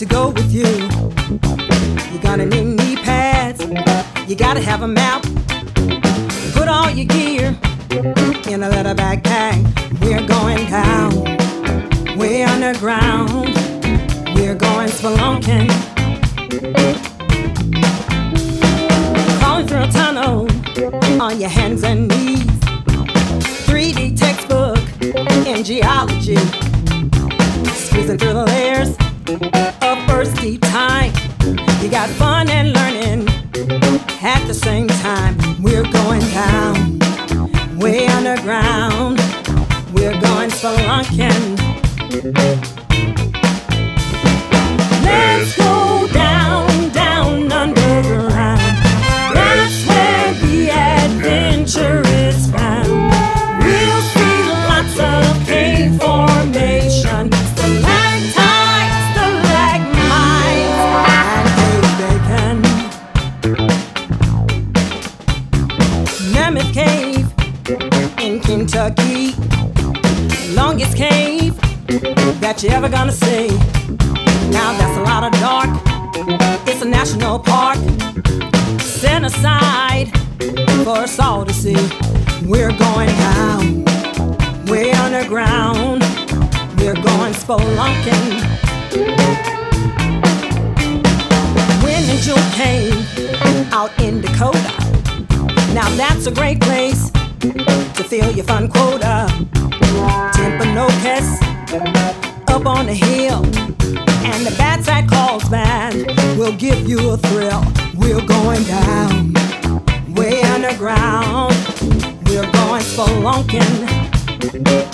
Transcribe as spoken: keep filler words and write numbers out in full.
to go with you. You're gonna need knee pads, you gotta have a map. Put all your gear in a leather backpack. We're going down, way underground. We're going spelunking, crawling through a tunnel on your hands and knees. three D textbook in geology, squeezing through the layers of Earth's deep time. You got fun and learning at the same time. We're going down, way underground. We're going spelunking. Let's go down, down underground. That's where the adventure is found. We'll see lots of cave formation, stalactites, stalagmites, and cave bacon. Mammoth Cave in Kentucky, longest cave that you're ever gonna see. Now that's a lot of dark, it's a national park, set aside for us all to see. We're going down, way underground. We're going spelunking. Wind and Jewel Cave out in Dakota. Now that's a great place to fill your fun quota. Timpanogos up on the hill, and the Bats at Carlsbad will give you a thrill. We're going down, way underground. We're going spelunking.